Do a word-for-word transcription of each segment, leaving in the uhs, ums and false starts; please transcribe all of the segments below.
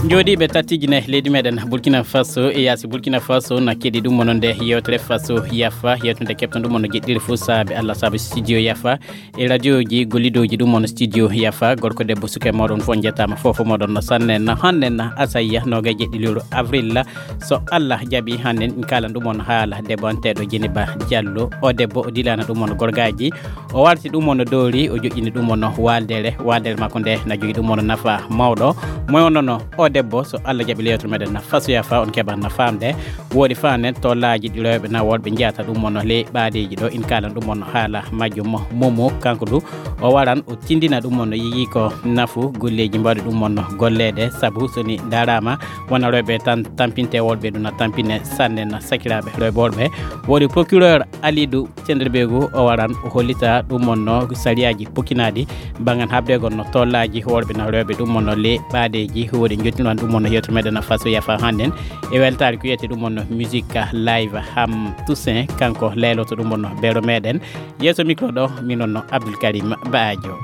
Jodi be tatijine leydi meden Burkina Faso e yasi Burkina Faso na kedi dum mononde yewtere Faso yafa yetunde kepton dum mono geddiri fu saabe Allah saabe studio yafa e radio ji golidoji dum mono studio yafa gorko debbo suke modon fo jetama fofo modon no sannen na hannen na asaya no ga jeddiliro avril so Allah jabi hannen kala dum mon haala debbo antedo Jeniba Diallo o debbo o dilana dum mono gorgaaji o warti dum mono dori o jojjini dum mono waldere waldere makonde na jogi dum mono nafa mawdo moy nono o debbo so Allah jabi lewto meden na faso yafa on keba na famde wodi fanen to laaji dilobe na worbe njaata dum mono le baadeji do in kala dum mono haala majjum momo kanko du o waran o tindina dum mono yi ko nafu golleji mbadu dum mono gollede sabu soni darama wona rebe tan tampinte worbe duna tampine sanne na sakirabe rebe worbe wodi procureur Alidou Cenderbegu o waran o holita dum mono sariyaji pokinadi bangan habde gonno to laaji worbe na rebe dum mono le baadeji wodi jottino dum mono yeto medana faso yafa handen e weltari ko yete dum mono musique live ham Toussaint kanko lelo to dum mono bero meden yeso micro do minonno Abdul Karim Baajo.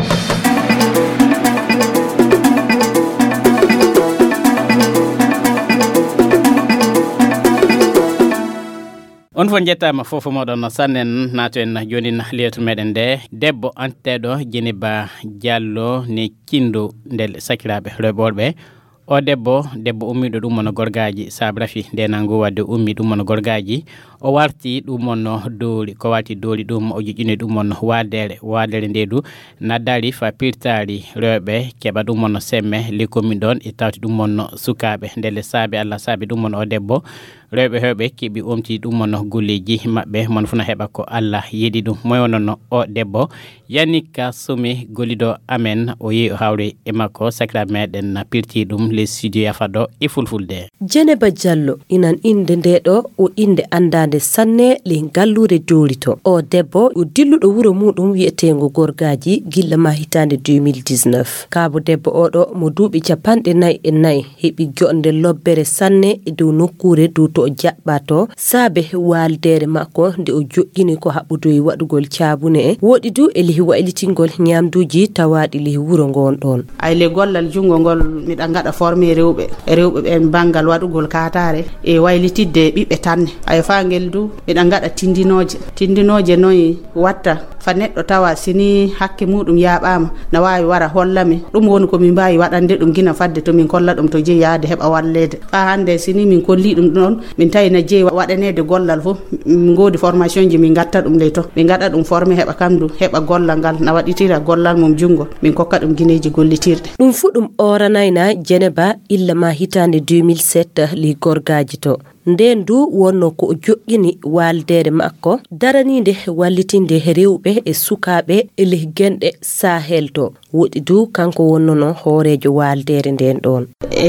On fon jettama fofo modon sannen nato en joni na leeto meden de debbo antedo Jeniba Diallo ne kindo del sakirabe reborbe o debbo debbo ummido dum mono gorgaaji sabrafi de nango wadde ummi dum mono gorgaaji o warti dum mono dooli ko wati dooli dum o jijine dum mono wadere wadere ndedu nadari fa pirtari rewbe keba dum mono semme li komi don e tawti dum mono sukabe ndele saabe Allah saabe dum mono o debbo rewbe hewbe kibi omti dum mono golleji mabbe mon funa heba ko Allah yedi dum moy wonono o debbo Yannika Sumi golido amen o yi hawre e makko sakra meden na pirti dum le studio yafado e fulfulde. Jeniba Diallo inan inde ndedo o inde andande sanne le gallure dolito o debbo o dilludo wuro mudum wietengo gorgaaji gilla ma hitande deux mille dix-neuf kabo debbo odo mo duubi capande nay e nay hebi jonde lobbere sanne e dow nokkure dow to jabbato saabe waldere makko nde o joggini ko habbudoy wadugol caabune e wodi du e lihi wailitingol nyamduji tawadi lihi wuro ngon don ay le gollal jungo ngol mi da ngada former rewbe rewbe en bangal wadugol kaatare e wailitidde bibbe tanne ay faangel du e da ngada tindinoje tindinoje noy watta fa neddo tawa sini hakke mudum yaabama na waawi wara hollami dum woni ko min baawi wadande dum gina fadde to min kolla dum to je yaade heba wallede fa hande sini min kolli dum don min tawi na je wadanede gollal fu min godi formation ji min gatta dum le to min gada dum former heba kamdu heba gollal ngal na waditira gollal mum jungo min kokka dum gineji gollitirde dum fu dum oranayna Jeniba illa ma hitande deux mille sept li gorgaaji to ndendu wonno ko joggini waldere makko daraninde wallitinde rewbe e sukabe e lehgende Sahel to wodi du kanko wonnono horejo waldere nden don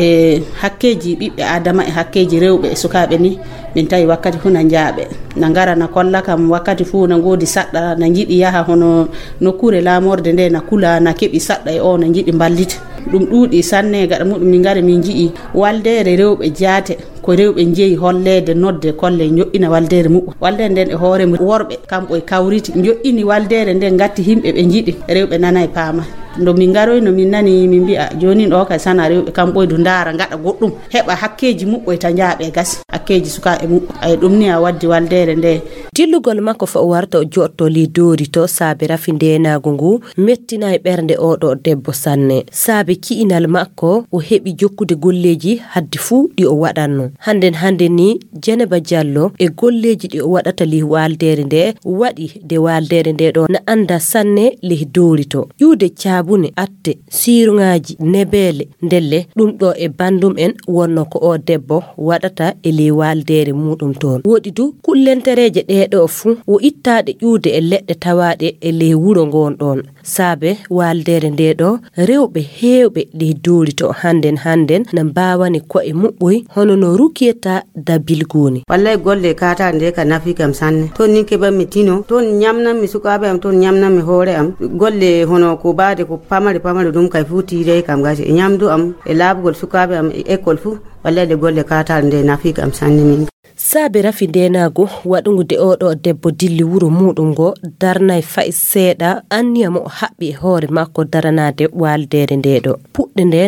e hakkeji bibbe adama e hakkeji rewbe e sukabe ni min tawi wakkati fu na jaabe na ngara na kolla kam wakkati fu na ngodi sadda na jidi yaha hono nokkure lamorde nde na kula na kebi sadda e o na jidi ballita dum duudi sanne gada mudum min ngare min jii waldere rewbe jaate ko rewbe jeeyi hollede nodde kolle nyo'ina waldere mu waldere den e hoore mu worbe kambo e kawriti nyo'ini waldere den gatti himbe be jidi rewbe nana e paama ndo min garoy no min nani min bi'a joni do ka sana rewbe kam boydu ndara ngada goddum heba hakkeji mubbo ta njaabe gas hakkeji suka e mubbo ay dum ni a waddi waldere nde dillugol makko fa warta jotto li dori to saabe rafinde naago ngu mettina e bernde odo debbo sanne saabe kiinal makko o hebi jokkude golleji haddi fu di o wadanno handen hande ni Jeniba Diallo e golleji di o wadata li waldere nde wadi de waldere nde do na anda sanne li dori to yude bune atte sirungaji nebele ndelle dum do e bandum en wonno ko o debbo wadata e le waldere mudum ton wodi du kullentereje de do fu o ittaade yuude e ledde tawaade e le wuro ngon don saabe waldere nde do rewbe heewbe le dolito handen handen na baawani ko e mubboy hono no rukieta dabilgoni wallahi golle kata nde ka nafi kam sanne ton ninke ba mitino ton nyamna mi sukabe am ton nyamna mi hore am golle hono ko baade ko pamare pamare dum kay futi re kam gaji e nyamdu am e labgol sukabe am e école fu wallahi de golle kata nde nafi kam sanne min saabe rafi denago wadungu de odo debbo dilli wuro mudum go darnay fay seeda anniyamo habbi hoore makko daranade waldere ndedo pudde nden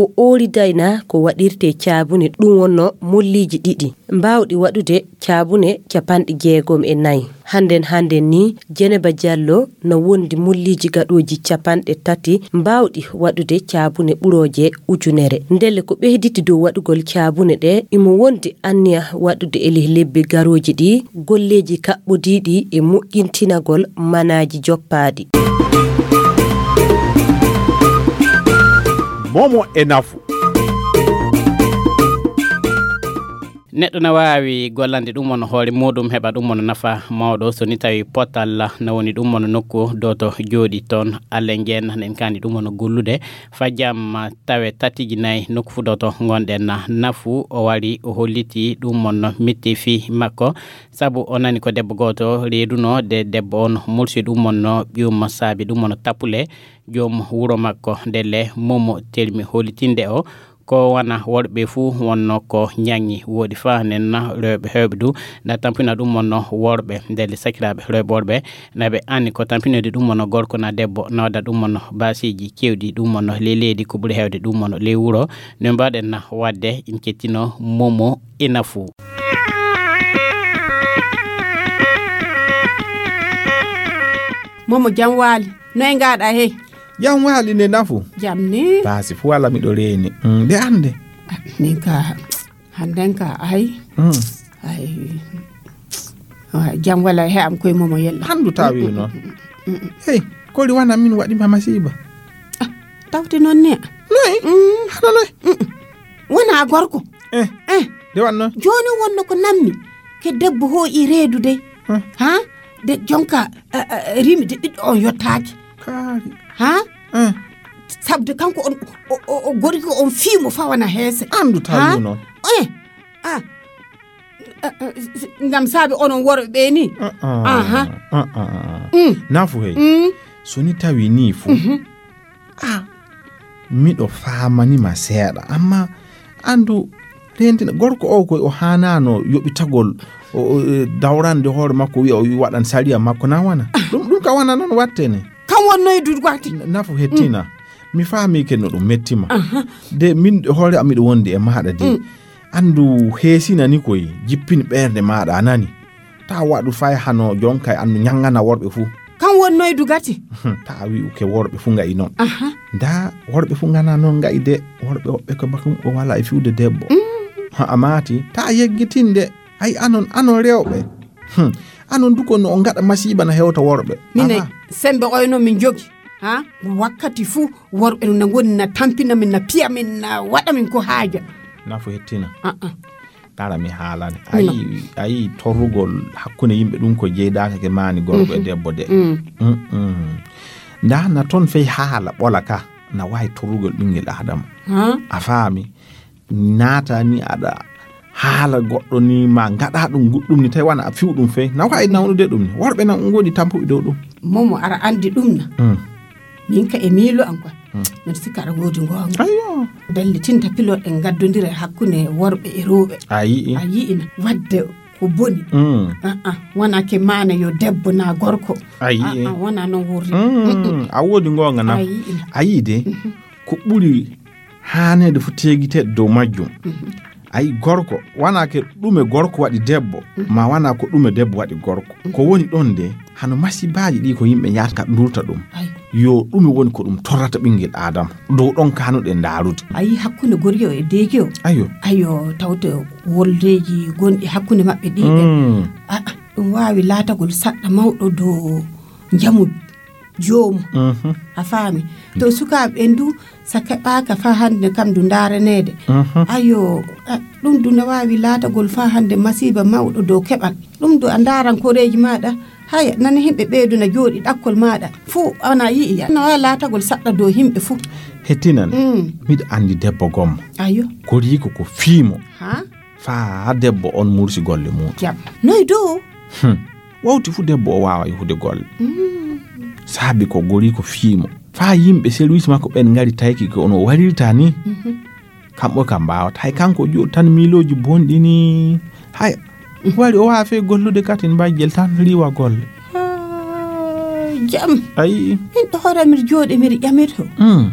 o oolidayna ko waɗirte caabune ɗum wonno molliji ɗiɗi mbawɗi waɗude caabune capanɗe jeegom e nayi. Handen handen ni Jeneba Diallo no wondi molliji gaɗoji capanɗe tati mbawɗi waɗude caabune ɓuroje ujunere. Ndelle ko ɓeyditi dow waɗugol caabune ɗe imo wondi anniya waɗude ele lebbi garoji ɗi golleji kaɓɓodiɗi e moƴƴintinagol manaji joppaɗi. Momo e nafu. neɗɗo na wawi gollande ɗum won hoore muɗum heɓa ɗum won nafa mawɗo so ni tawi potal na woni ɗum won nokku do to jooɗi toon alle ngeen en kandi ɗum won gollude fajjam tawe tatiji nayyi nokku fu do to gonɗen nafu o wari o holliti ɗum won mitti fi makko sabu o nani ko debbo goto reeduno de debbo on mursi ɗum won ƴum saabi ɗum won tapule joom wuro makko ndelle momo telmi hollitinde o ko wana worɓe fu wonno ko ñangi woodi fa nen rewɓe hewɓe du na tampina ɗum wonno worɓe ndelle sakiraɓe rewɓe worɓe naɓe anni ko tampinede ɗum wonno gorko na debbo nawda ɗum wonno basiji kewɗi ɗum wonno ley leydi ko ɓuuri hewde ɗum wonno ley wuro no mbaɗen wadde in kettino momo ina fou. momo jam waali noy ngaɗa hey jam waali nde nafu jam ni basi fu wala miɗo reeni nde mm, ande min ka handen ka ay mm. ay jam wala he am koye momo yella handu tawi noon hey koli wana min waɗima masiba ah, tawti noon ne noy mm. hana noy wona gorko eh eh de wanno joni wonno ko nammi ke debbo hoƴi reedude huh? ha de jonka uh, uh, rimi de ɗiɗɗo on yottaaki kaari ha eh sabde kanko on o gorki on fiimo fawana heese andu tawi noon eh ah ngam saabi onon worɓe ɓe ni aha nafu hey so ni tawi ni fu ah miɗo famanima seeɗa amma andu rentina gorko o ko o hanano yoɓitagol o dawrande hoore makko wiya o waɗan sariya makko na wana ɗum ɗum ka wana noon wattene kan wonnoye dudgwati nafu hettina mi faami ken no ɗum mettima de min hoore am miɗo wondi e maɗa de andu heesina ni koye jippini ɓerde maɗa anani ta waɗu fay hano jonka andu ñangana worɓe fuu kan wonnoye dugati ta wi ke worɓe fuu ngayi noon da worɓe fuu ngana noon ngayi de worɓe woɓɓe ko bakum o wala e fiwde debbo ha amati ta yeggitinde ay anon anon rewɓe anon duko no on gaɗa masiba na hewta worɓe mine sembe oyno min jogi ha wakkati fu worɓe no ngoni na tampina min na piya min na waɗa min ko haaja nafu hettina kala mi haalane ayi ayi torrugol hakkunde yimɓe ɗum ko jeydaka ke mani gorko e debbo de nda na ton fey haala ɓola ka na wawi torrugol ɓinguel adama a faami naata ni aɗa haala goɗɗo ni ma gaɗa ɗum guɗɗum ni tawi wana a fiw ɗum fey na wawi nawnude ɗum ni worɓe nan ngoni tampuɓe dow ɗum momo ara andi ɗum na min ka e miilo an quoi min sikka aɗa woodi gonga ayo dallitinta piloɗe gaddodira hakkunde worɓe e rewɓe a yii a yiina wadde ko boni aa wona ke mana yo debbo na gorko a yii wona noon wurri a woodi gonga na a yii de ko ɓuri hanede fu teguiteɗe dow majjum ayi gorko wana ke ɗume gorko waɗi debbo ma wana ko ɗume debbo waɗi gorko ko woni ɗon de hano masibaji ɗi ko yimɓe yata durta ɗum yo ɗume woni ko ɗum torrata ɓinguel adama dow ɗon kanuɗe ndarude ayi hakkunde gorki o e deeki o ayo ayo tawte woldeji gonɗi hakkunde maɓɓe ɗiɗe ɗum wawi laatagol saɗɗa mawɗo dow jamu joomu a faami to sukaɓe ɓen du sa keɓaka fa hande kam du ndaranede ayo ɗum du ne wawi laatagol fa hande masiba mawɗo dow keɓal ɗum du a ndaran koreji maɗa haya nani himɓe ɓeyduna jooɗi ɗakkol maɗa fuu ana yiiya no wawi laatagol saɗɗa dow himɓe fuu hettinan miɗo andi debbo gomma ayo koriko ko fiimo ha fa debbo on mursi golle mum jam noy dow wawti fu debbo o wawa yahude golle saabi ko gori ko fiimo fa yimɓe service makko ɓen ngari tayki ko ono warirta ni kamɓe kam mbawata hay kanko jooɗi tan miloji bonɗi ni hay wari o wawa fe gollude kati mbajjel tan riwa golle jam ayi min ɗo hoore miɗa jooɗi miɗa ƴamito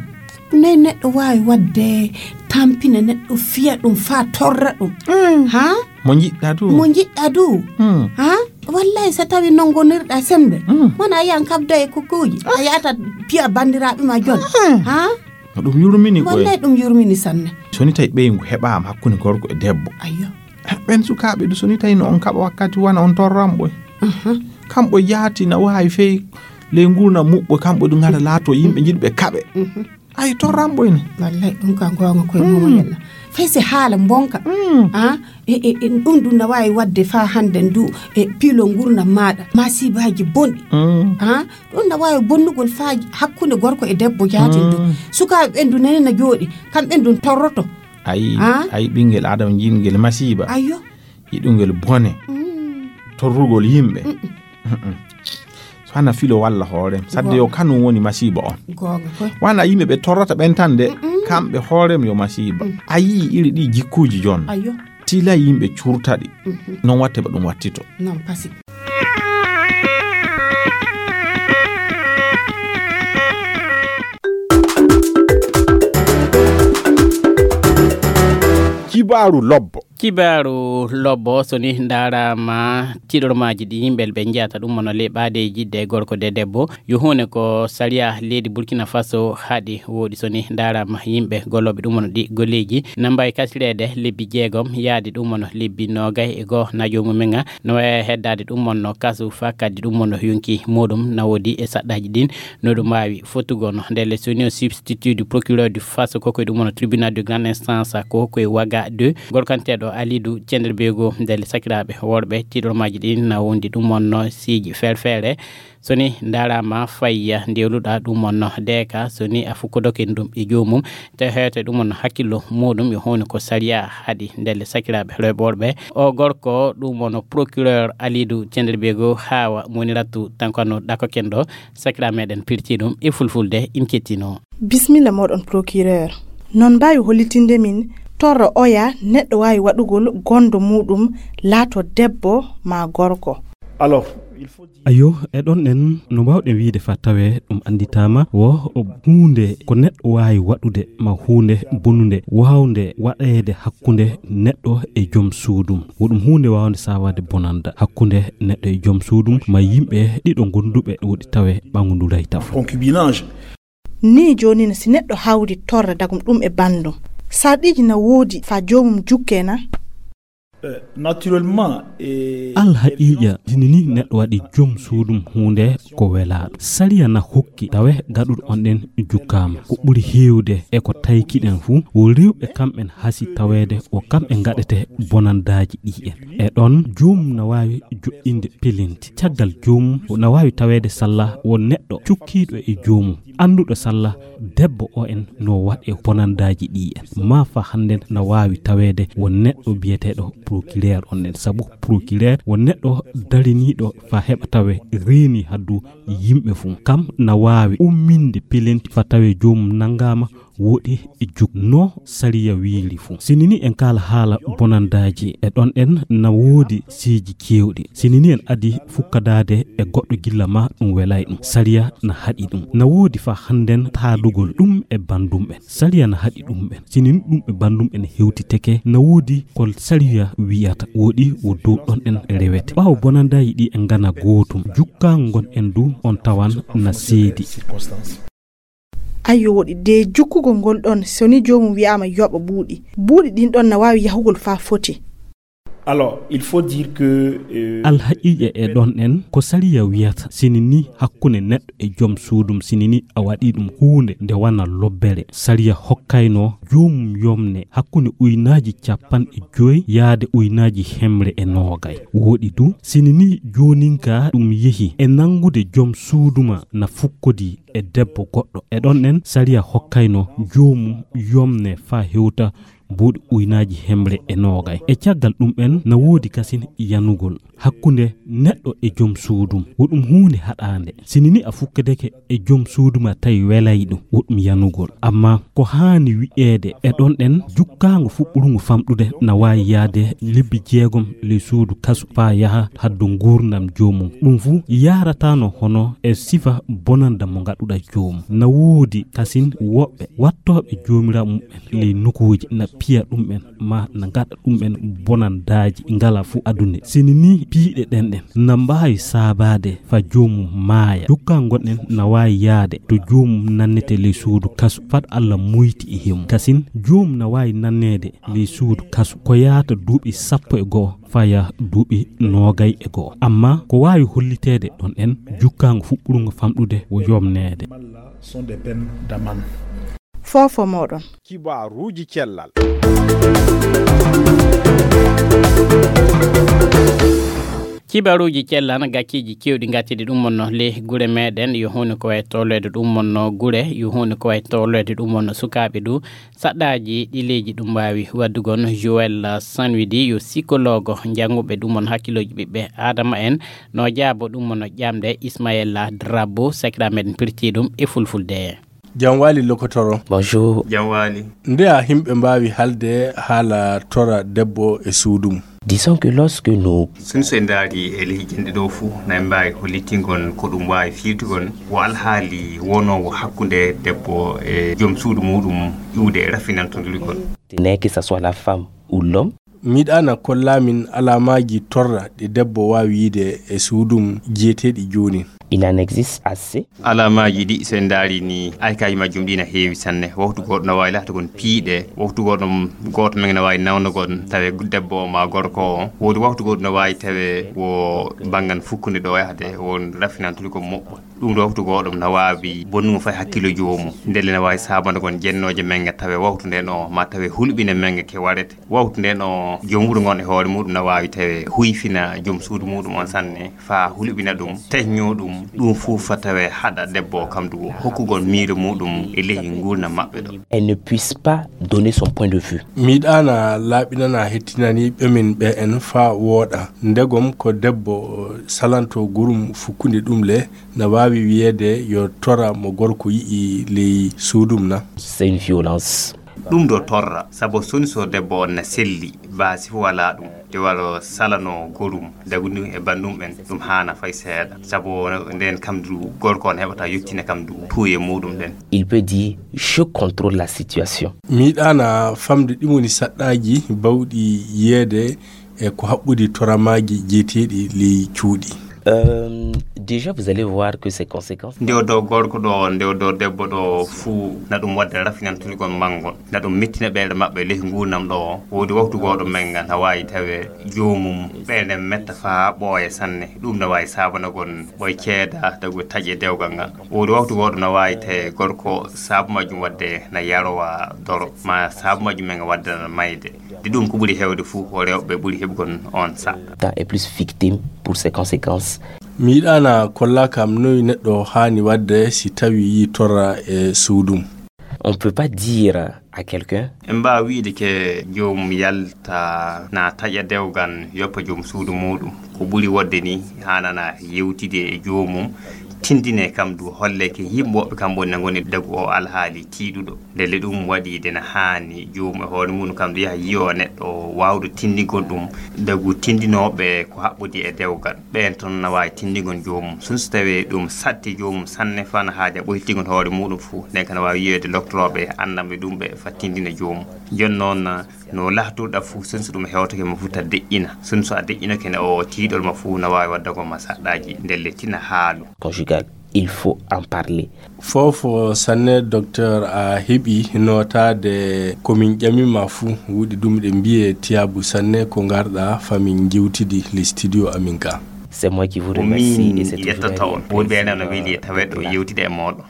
ne neɗɗo wawi wadde tampina neɗɗo fiya ɗum fa torra ɗum ha mo jiɗɗa du mo jiɗɗa du ha wallahi so tawi non gonirɗa sembe wona yan kabda e kukuji a yata piya bandiraɓe ma jon ha ɗum yurmini ko wallahi ɗum yurmini sanne soni tawi ɓeygu heɓama hakkunde gorko e debbo ayyo ɓen sukaɓe du soni tawi no on kaɓa wakkati wana on torramɓoy kamɓe yaati na wawi feyi le ngurna muɓɓo kamɓe du ngara laato yimɓe jiɗɓe kaɓe ay torramɓoy ne wallahi ɗum ka gonga koye mumen fay se haala bonka ha e e ɗum ɗum na wawi wadde fa hande ndu e pilo ngurna maɗa masibaji bonɗi ha ɗum na wawi bonnugol fa hakkunde gorko e debbo yaati ndu sukaɓe ɓendu nene na jooɗi kamɓe ɗum torroto ayi ayi ɓinguel adama jiingel masiba ayyo yiɗungel bone torrugol yimɓe so hana filo walla hoorem sadde yo kanum woni masiba on wana yimɓe ɓe torrata ɓen tan de kamɓe hoorem yo masiba a yii iri ɗi jikkuji jon tila yimɓe curtaɗi non watte ba ɗum wattito non pasi kibaru lobbo kibaru lobbo soni ndarama tiɗormaji ɗi yimɓel ɓe jeyata ɗum mono leɓade jidde gorko de debbo yo hunde ko saria leydi Burkina Faso haɗi woɗi soni ndarama yimɓe golloɓe ɗum mono ɗi golleji nambay kasirede lebbi jeegom yaadi ɗum mono lebbi nogay e goho najomu menga no wawi heddade ɗum mono kasu fa kaddi ɗum mono yonki muɗum nawodi e saɗɗaji ɗin no ɗum wawi fottugono ndele soni o substitut du procureur du Faso kokoye ɗum mono tribunal de grande instance ko koye waga deux gorkanteɗo Alidou Cenderbego ndele sakiraɓe worɓe tiɗormaji ɗin na wondi ɗum monno siji ferfere soni ndarama fayya ndewluɗa ɗum monno deka soni a fukkodoken ɗum e jomum te hewte ɗum monno hakkillo muɗum yo hunde ko saria haɗi ndele sakiraɓe rewɓe worɓe o gorko ɗum monno procureur Alidou Cenderbego hawa moniratu tankano ɗakoken ɗo sakira meɗen pirti ɗum e fulfulde in kettino bisimilla moɗon procureur non mbawi hollitinde min torro oya neɗɗo wawi waɗugol gondo muɗum laato debbo ma gorko alors ayo e ɗon en no mbawɗen wiide fa tawe ɗum anditama wo hunde ko neɗɗo wawi waɗude ma hunde bonnude wawde waɗede hakkunde neɗɗo e joom suudum woɗum hunde wawde sawade bonanda hakkunde neɗɗo e joom suudum ma yimɓe ɗiɗo gonduɓe woɗi tawe ɓanguduray taf concubinage ni joni si neɗɗo hawri torra dagum ɗum e bandum saɗiji na woodi fa jomum jukkena Uh, naturellement e alhaqiqa dinini neɗɗo waɗi joom suudum hunde ko welaɗo sariya na hokki tawe gaɗuɗo on ɗen jukkama ko ɓuri hewde e ko taykiɗen fuu wo rewɓe kamɓen hasi tawede o kamɓe gaɗete bonandaji ɗi en e ɗon joomum na wawi joɗɗinde pelenti caggal joomum na wawi tawede sallah wo neɗɗo cukkiɗo e joomum anduɗo sallah debbo o en no waɗe bonandaji ɗi en ma fa hande na wawi tawede wo neɗɗo biyeteɗo procureur on en sabu procureur wo neɗɗo dariniɗo fa heɓa tawe reeni haddu yimɓe fuu kam na wawi umminde pelenti fa tawe joomum nangama woɗi e juk no sariya wiiri fuu sinini en kala haala bonandaji e ɗon en na woodi seeji kewɗi sinini en adi fukkadade e goɗɗo gilla ma ɗum welay ɗum sariya na haɗi ɗum na woodi fa handen taadugol ɗum e bandum ɓen sariya na haɗi ɗum ɓen sinini ɗum e bandum en hewtiteke na woodi ko sariya wiyata woɗi wo dow ɗon en rewete ɓawo bonandaji ɗi en gana gootum jukkango gon en du on tawan na seedi ayo woɗi de jukkugol ngol ɗon soni jomum wiyama yoɓa buuɗi buuɗi ɗin ɗon na wawi yahugol fa foti alors il faut dire que euh, alhaqiqa e ɗon en ko sariya wiyata sinini hakkunde neɗɗo e joom suudum sinini a waɗi ɗum hunde nde wana lobbere sariya hokkayno joomum yomne hakkunde uynaji capan e joyi yaade uynaji hemre e noogay woɗi du sinini joninka ɗum yehi e nangude joom suuduma na fukkodi e debbo goɗɗo e ɗon en sariya hokkayno joomum yomne fa hewta buuɗi uynaji hemre e noogay e caggal ɗum en na woodi kasin yanugol hakkunde neɗɗo e joom suudum woɗum hunde haɗande sinini a fukkadeke e joom suuduma tawi welay ɗum woɗum yanugol amma ko haani wi'eede e ɗon ɗen jukkaango fuɓɓurugo famɗude na wawi yaade lebbi jeegom le suudu kasu fa yaha haddo gurdam joomum ɗum fu yaratano hono e sifa bonanda mo gaɗuɗa joomum na woodi kasin woɓɓe wattoɓe joomira mumɓen le nokuji na piya ɗumɓen ma na gaɗa ɗumɓen bonandaji ngala fu adune sinini piiɗe ɗen ɗen na mbawi saabade fa joomum maaya jukka gonɗen na wawi yaade to joomum nannete le suudu kasu fat Allah muyti e himo kasin joomum na wawi nannede le suudu kasu ko yaata duuɓi sappo e goho faya duuɓi noogay e goho amma ko wawi hollitede ɗon en jukkango fuɓɓurugo famɗude wo yomnede sont des peines d'amende. Fofo moɗon kibaruji cellal kibaruji cellana gacciji kewɗi gaccide ɗum monno le gure meɗen yo hunde ko way tollede ɗum monno gure yo hunde ko way tollede ɗum monno sukaɓe du saɗɗaji ɗi leyji ɗum mbawi waddugon Joël Sanwidi yo psychologue janguɓe ɗum mon hakkiloji ɓiɓɓe adama en no jaabo ɗum monno ƴamde Ismaïla Drabo sakira meɗen pirti ɗum e fulfulde. Jamwali Lokotoro. Bonjour. Jamwali. Nde a himɓe mbawi halde haala tora debbo e suudum. Disons que lorsque nous sun so ndari e leydi do fu na mbawi hollitingon ko dum wawi fiitugon wo alhaali wonowo hakkunde debbo e joom suudu mudum iwde rafinantondirigon. n'est que ça soit la femme ou l'homme. Midana kollamin alamaji torra de debbo wawi yide e suudum jeetedi joni. Il en existe assez. Alamaji di sen dari ni ay kay majum dina heewi sanne waxtu goddo na way lata gon piide waxtu goddo goto men na way nawno gon tawe debbo ma gorko wodi waxtu goddo na way tawe wo bangan fukkunde do yahde won rafinantuli ko mobbo dum do waxtu goddo na wabi bonnu fay hakkilo joomu ndelle na way sabande gon jennoje menga tawe waxtu de no ma tawe hulbine menga ke warete waxtu de no jomwuro gon e hoore mudum na wawi tawe huyfina jom suudu mudum on sanne fa hulbina dum tehnyo dum dum fu fatawe hada debbo kam du hokkugol miiro mudum e lehi ngurna mabbe do. Elle ne puisse pas donner son point de vue. Midana labinana hettinani bemin be en fa woda ndegom ko debbo salanto gurum fukkunde dum le na wawi wiede yo tora mo gorko yi le sudum na. C'est une violence. Dum do torra sabo soni so debbo na selli basi fu wala dum de walo salano gorum dagundu e bandum en dum hana fay seeda sabo den kamdu gorko on hebata yottina kamdu tuye mudum den. Il peut dire je contrôle la situation. Midana famde dimoni saddaji bawdi yede e ko habbudi toramaji jetedi li cuudi. Euh, déjà vous allez voir que ces conséquences ndew do gorko do ndew do debbo do fu na dum wadde rafinantuli gon mangon na dum mettina beede mabbe le ngurnam do wodi waktu godo menga na wayi tawe joomum beede metta fa boye sanne dum na wayi sabana gon boy ceeda dago taje dewgal ngal wodi waktu godo na wayi te gorko sabu majum wadde na yarowa doro ma sabu majum menga wadde na mayde di dum ko buri hewde fu o rewbe buri hebgon on sa ta est plus victime pour ces conséquences. Midana kolla kam noy neddo hani wadde si tawi yi torra e sudum. On peut pas dire à quelqu'un mba wiide ke joom yalta na taja dewgan yoppa joom suudu mudum ko buri wadde ni hanana yewtide e joomum tindine kam du holle ke yimbo kam bonna ngoni dagu o alhaali tiidudo dele dum wadi dena haani joom e hoore mun kam du yaha yiyo neddo wawdo tindigol dum dagu tindinobe ko habbudi e dewgal ben ton na way tindigon joom sun stawe dum satti joom sanne fan haaja boytigon hoore mudum fu den kan wawi yede doctorobe andambe dum be fa tindina joom jonnon no lahtuda fu sun dum hewtake mo futa de'ina sun so de'ina ken o tiidol ma fu na wawi wadda ko masadaaji delle tina haalu conjugal. Il faut en parler. Fofo sanne docteur a hebi nota de komin jami mafu wudi dum de biye tiabu sanne ko garda famin jiwtidi le studio Aminka. C'est moi qui vous remercie et c'est toujours pour bien na wili tawedo jiwtide e modo.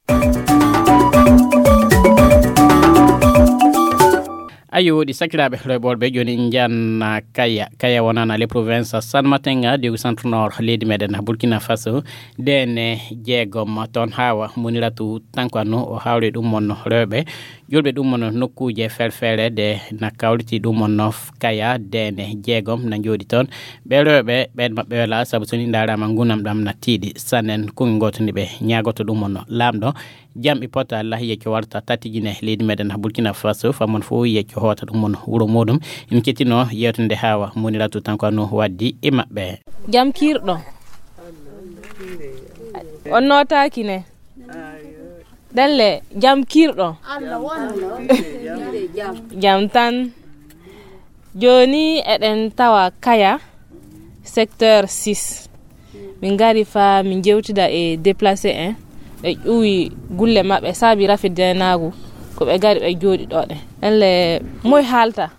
ayo di sakirabe reborbe joni janna kaya kaya wonana le province San Matenga de centre nord leydi meden Burkina Faso dene jeegom ton hawa muniratu tankano o hawre dum mon rewbe julɓe ɗum mon nokkuje felfere de na kawliti ɗum mon no kaya dene jeegom na jooɗi toon ɓe rewɓe ɓen maɓɓe wela saabu so ni darama gunam ɗam na tiiɗi sanen kungi gotoni ɓe ñagoto ɗum mon no lamɗo jamɓe pota allah yecco warta tatijine leydi meɗen Burkina Faso famon fo yecco hoota ɗum mon wuro muɗum en kettino yewtande hawa moniratu tan ko no waddi e maɓɓe jam kirɗo on notaki ne dalle jam kirɗo jam tan joni eɗen tawa kaya secteur six min gari fa min jewtida e déplacé en ɓe ƴuwi gulle maɓɓe saabi rafidenagu ko ɓe gari ɓe jooɗi ɗo ɗe dalle moy haalta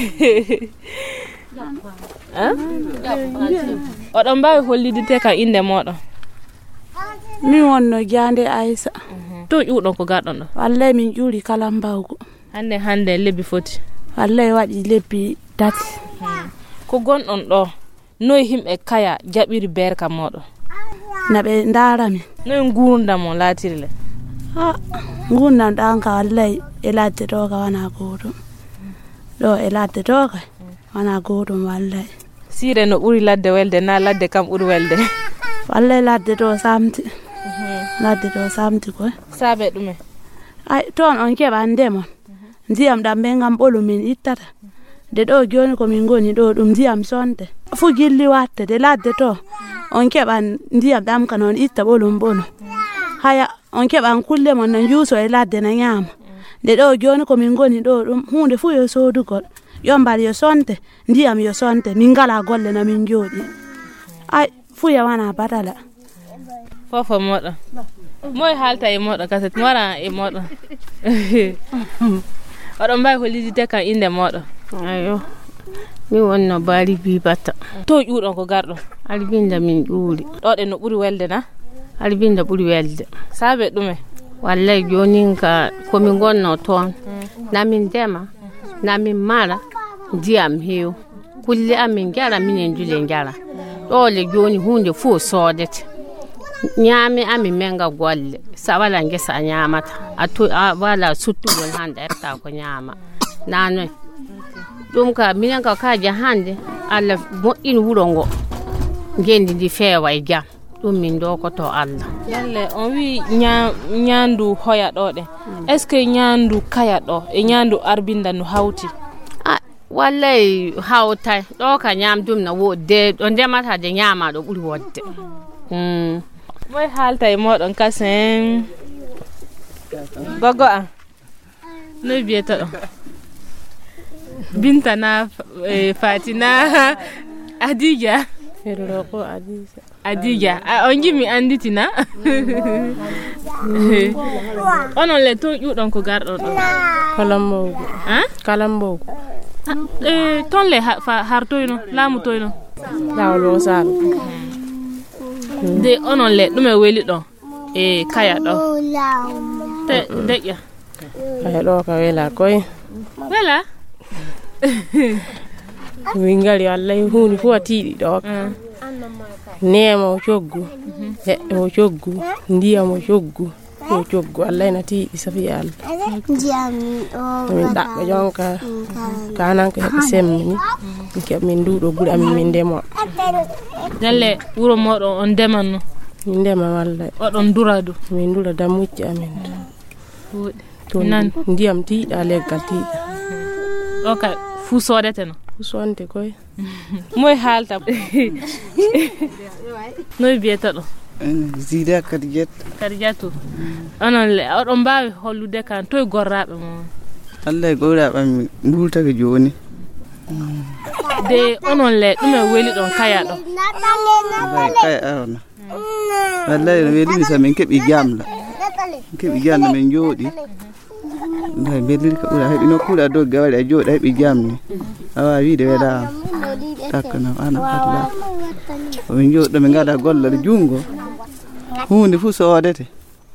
oɗon mbawi hollidite kam inde moɗon min wonno Jande Aissa to ƴuuɗon ko garɗon ɗo wallay min ƴuuri kala mbawgo hande hande lebbi foti wallay waɗi lebbi tati ko gonɗon ɗo noy himɓe kaya jaɓiri berka moɗon na ɓe ndarami noy gurdam mo laatiri le ha gurdam ɗan ka wallay e ladde to ka wana gotum ɗo e ladde to ka wana gotum wallay sire no ɓuri ladde welde na ladde kam ɓuri welde wallay ladde to samti ladde to samti koy saabe ɗume ay toon on keɓa ndemon ndiyam ɗam ɓe ngam ɓolu min ittata de ɗo joni komin goni ɗo ɗum ndiyam sonte fu gilli watte de ladde to on keɓan ndiyam ɗam ka noon itta ɓolum ɓolu haya on keɓan kulle mon no juuso e ladde na ñaama de ɗo joni komin goni ɗo ɗum hunde fu yo sodugol yo mbal yo sonte ndiyam yo sonte min ngala golle na min jooɗi ay fu ya wana batala fofo moɗon moy haalta e moɗon kaset mora e moɗon oɗon mbawi hollidite kam inde moɗon ayo mi wonno Bari Bibata to ƴuuɗon ko garɗon albinda min ƴuuri ɗo ɗe no ɓuri welde na albinda ɓuri welde saabe ɗume wallay joni ka komin gonno toon namin ndema namin mara ndiyam heew kulle amin jara minen jule jara ɗo le joni hunde fo soodete ñaami amin menga golle sa wala ngesa a ñaamata a to a wala suttugol hande erta ko ñaama nanoy ɗum ka minen ka kaje hande Allah moƴƴini wuro ngo ngendi ndi feewa e jam ɗum min dokoto Allah yalle on wi ñaandu hoya ɗo ɗe est ce que ñaandu kaya ɗo e ñaandu arbinda no hawti wallay hawtay ɗo ka ñaamdum na wodde ɗo ndemata de ñaama ɗo ɓuri wodde moy haalta e moɗon kasen gogo an noy biyata ɗo Binta na e, Fatina Adija Ferroko Adija Adija on jimi anditina onon le to ƴuɗon ko garɗon ɗo Kalambogo ha Kalambogo e ton le hartoyno laamu toyno lawlo sal de onon le ɗume weli ɗo e kaya ɗo te deƴƴa kaya ɗo ka wela koy wela min ngari wallay hunde fof a tiiɗi ɗo neema o coggu leɗɗe o coggu ndiyam o coggu o coggu wallay na tiiɗi safi Allah min ɗaɓɓa jonka kanan ko heɓe semmi ni min keɓa min nduɗo guɗi amin min ndemo dalle wuro moɗon on ndemanno min ndema wallay oɗon duradu min dura dammucci amin to ndiyam tiiɗa leggal tiiɗa ɗo ka fuu soodete no fuu sonte koy moy haalta noy biyata ɗo Zida Kadijat Kadijatu onon le oɗon mbawi hollude kan toye gorraɓe mo Allah e gorraɓe mi mbultake joni de onon le ɗume weli ɗon kaya ɗo kaya arona wallahi no welimi sa min keeɓi jamla min keeɓi jamla min jooɗi nda belliri ka ɓuura heɓi nokkuɗe a dogga waɗi a jooɗi a heɓi jamni a wawi wiide welama takkana ana fatla min jooɗi ɗo min gada gollal jungo hunde fuu soodete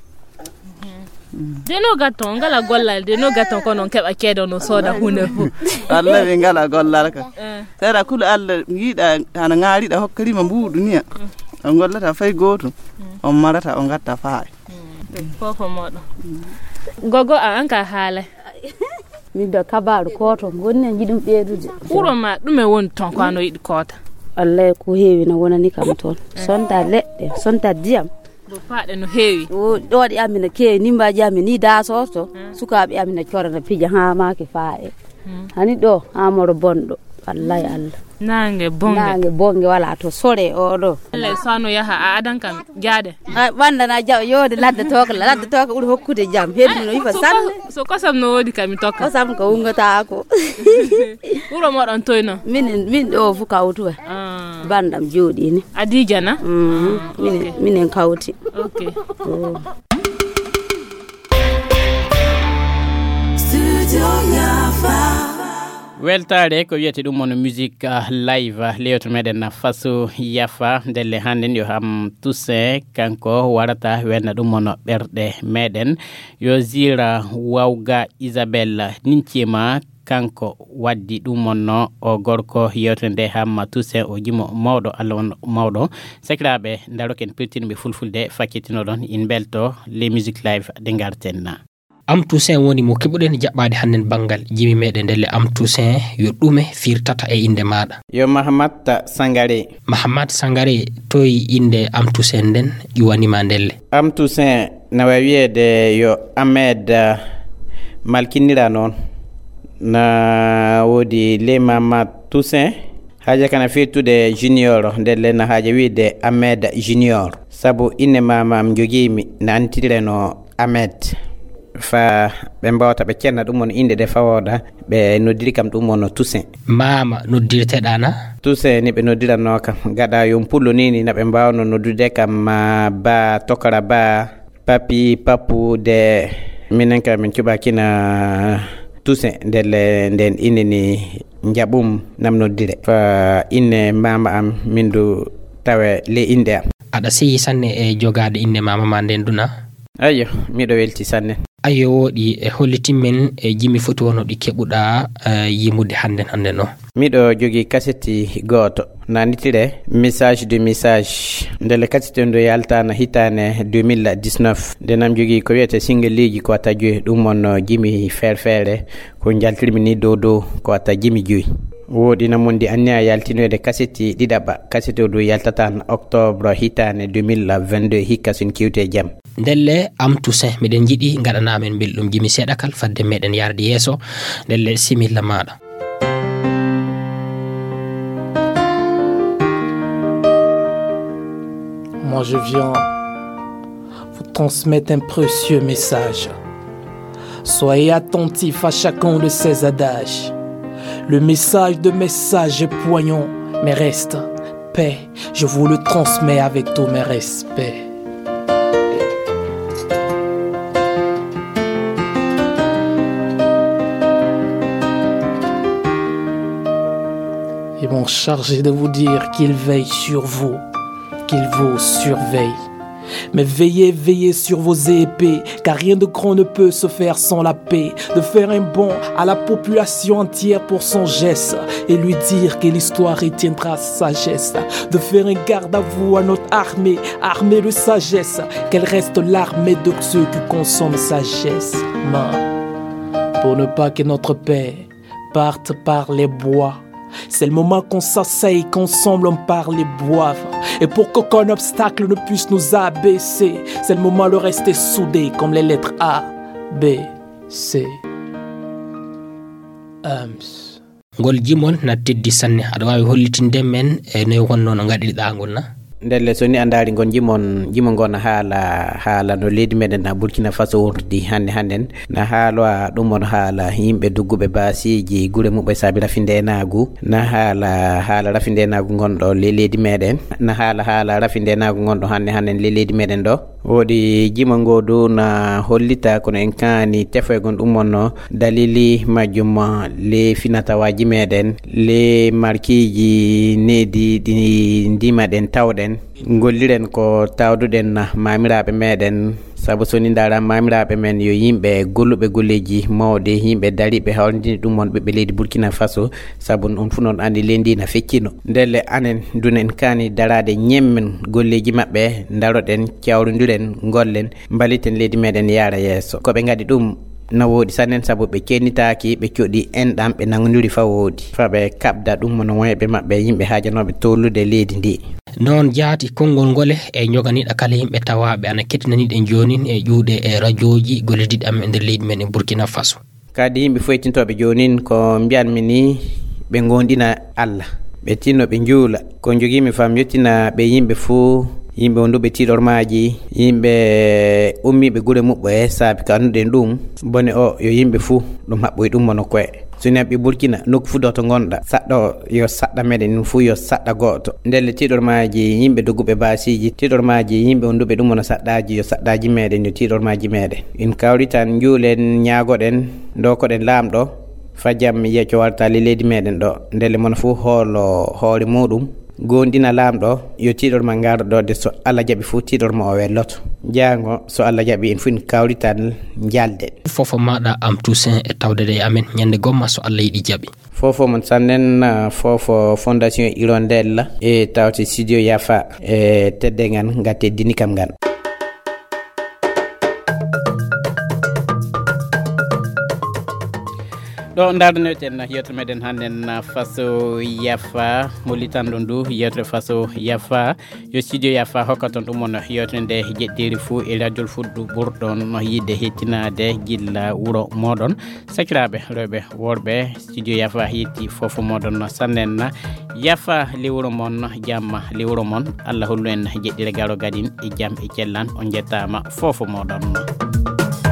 de no gatton ngala gollal de no gatton kono keɓa keedo no sooda hunde fuu wallahi min ngala gollal ka seeɗa kulu Allah yiiɗa hana ŋaariɗa hokkarima mbuuɗu niya on gollata fay gootum on marata on gatta faaye fofo moɗon gogo a an ka haala min do kabaru koto gonni en jidum beedude wuro ma dume won ton ko ano yidi kota wallahi ko heewi na wonani kam ton sonta ledde sonta diyam bo paade no heewi o do di amina ke nimbaji amini da soso sukaabe amina corana pija ha maake faae hani do amoro bondo wallahi Allah nange bonge nange bonge wala to sore o do le sano yaha adan kam jaade banda na jaw yode ladde tokla ladde tokla uri hokkude jam heddi no yifa sanne so kosam no wodi kam tokka kosam ko ungata ko wuro modon toyno min min do fu kawtu ah bandam jodi ni adija na mm min min kawti okay studio Yafa weltare ko wiyete dum mon musique live lewto meden faso Yafa delle handen yo ham Toussaint kanko warata welna dum mon berde meden yo zira wawga Isabelle Nincima kanko waddi dum monno o gorko yewtende ham Toussaint o jimo mawdo alon mawdo sekrabe daroken piltinbe fulfulde fakitino don in belto les musique live de gartenna am Toussaint woni mo kebuden jabbade hannen bangal jimi meden delle am Toussaint yo dume firtata e inde maada yo Mahamat Sangare Mahamat Sangare toy inde am Toussaint den iwani ma delle am Toussaint na wiede yo Ahmed uh, malkinira non na wodi le Mahamat Toussaint haja kana firtude junior delle na haja wiide Ahmed junior sabu inde mamam jogimi na antire no Ahmed fa be mbawta be cenna dum mon inde de fawoda be noddiri kam dum mon Toussaint mama noddirte dana Toussaint ni be noddira no kam gada yom pullo nini na be mbawno noddude kam ba tokara ba papi papu de minen kam min cuba kina Toussaint del den inde ni njabum nam noddire fa inne mama am mindu tawe le inde am ada sey sanne e jogade inde mama ma den duna ayo mido welti sanne ayo wodi e hollitimmen e jimi foto wono di kebuda uh, yimude handen handen no mido jogi kaseti goto nanitire message de message ndele kaseti ndo yalta na hitane deux mille dix-neuf denam jogi ko wiete single leji ko ata joy dum mon jimi ferfere ko jaltirmi ni dodo ko ata jimi joy wodi na mondi anya yaltinoede kaseti didaba kaseti do yaltatan octobre hitane deux mille vingt-deux hikasin kiwte jam delle am Toussaint meden jidi ngadana men beldum jimi sedda kal fadde meden yardi yeso delle similla mada Moi je viens vous transmettre un précieux message. Soyez attentifs à chacun de ces adages. Le message de message est poignant, mais reste paix. Je vous le transmets avec tous mes respects. Ils m'ont chargé de vous dire qu'ils veillent sur vous, qu'ils vous surveillent. Mais veillez, veillez sur vos épées, car rien de grand ne peut se faire sans la paix. De faire un bond à la population entière pour son geste et lui dire que l'histoire retiendra sa sagesse. De faire un garde à vous à notre armée, armée de sagesse, qu'elle reste l'armée de ceux qui consomment sagesse. Pour ne pas que notre paix parte par les bois. C'est le moment qu'on s'asseye, qu'ensemble on parle et boive. Et pour qu'aucun obstacle ne puisse nous abaisser, c'est le moment de rester soudés comme les lettres A, B, C. Ams. Ngol jimon na teddi sanne ada wawi hollitinde men e ne wonno no ngadida ngol na ndelle so ni andari gon jimon jimon gon haala haala no leydi meden na Burkina Faso wurdi hande handen na haala dum on haala yimbe duggube basiji gure mubbe sabi rafinde naagu na haala haala rafinde naagu gondo le leydi meden na haala haala rafinde naagu gondo hande handen le leydi meden do wodi jimon godo na hollita kono en kani tefo gon dum on dalili majum le finata waji meden le markiji nedi di ndima den tawden golliren ko tawduden na mamirabe meden sabu soni ndara mamirabe men yo yimbe gollube golleji mawde yimbe daribe hawndi dum mon be leydi Burkina Faso sabu on fu non andi lendi na feccino ndelle anen dunen kani darade nyemmen golleji mabbe daroden ciawrondiren gollen baliten leydi meden yara yeso ko be ngadi dum na woodi sanen sabu ɓe kennitaaki ɓe coɗi enɗam ɓe nangodiri fa woodi fa ɓe kaɓda ɗum mono woyɓe maɓɓe yimɓe haajanoɓe tollude leydi ndi noon jaati konngol ngole e joganiɗa kala yimɓe tawaɓe ana kettinaniɗe joni e ƴuuɗe e radioji gollediɗe amen e nder leydi men e Burkina Faso kadi yimɓe foytintoɓe jonin ko mbiyanmi ni ɓe gondina Allah ɓe tinno ɓe juula ko jogimi fam yettina ɓe yimɓe fuu yimɓe wonduɓe tiɗormaji yimɓe ummiɓe gure muɓɓo e saabi ko anduɗen ɗum bone o yo yimɓe fuu ɗum haɓɓoy ɗum mono koye so neɓɓe Burkina nokku fu do to gonɗa saɗɗa o yo saɗɗa meɗen fuu yo saɗɗa goto ndelle tiɗormaji yimɓe dogguɓe basiji tiɗormaji yimɓe wonduɓe ɗum mono saɗɗaji yo saɗɗaji meɗen yo tiɗormaji meɗen in kawri tan juulen ñaagoɗen dokoɗen laamɗo fajam yecco wartali leydi meɗen ɗo ndelle mono fuu hoolo hoore muɗum gondina laamɗo yo tiɗorma garɗode so Allah jaɓi fuu tiɗorma o welloto jaango so Allah jaɓi en fuu en kawri tan jalden fofo maɗa am Toussaint e tawdede amen ñande gomma so Allah yiɗi jaɓi fofo mon sannen fofo fondation Hirondelle e tawte studio Yafa e teddengan nga teddini kam ngan ɗo dardaneten yewtere meɗen hannden Faso Yafa mollitanɗo ndu yewtere Faso Yafa yo studio Yafa hokkaton ɗum on yewtere nde jeɗɗiri fuu e radio fuɗɗu ɓurɗon yidde hettinade gilla wuro moɗon sakiraɓe rewɓe worɓe studio Yafa yetti fofo moɗon sannen Yafa lewuro mon jamma lewuro mon Allah hollu en jeɗɗire garo gadin e jaam e cellan on jettama fofo moɗon.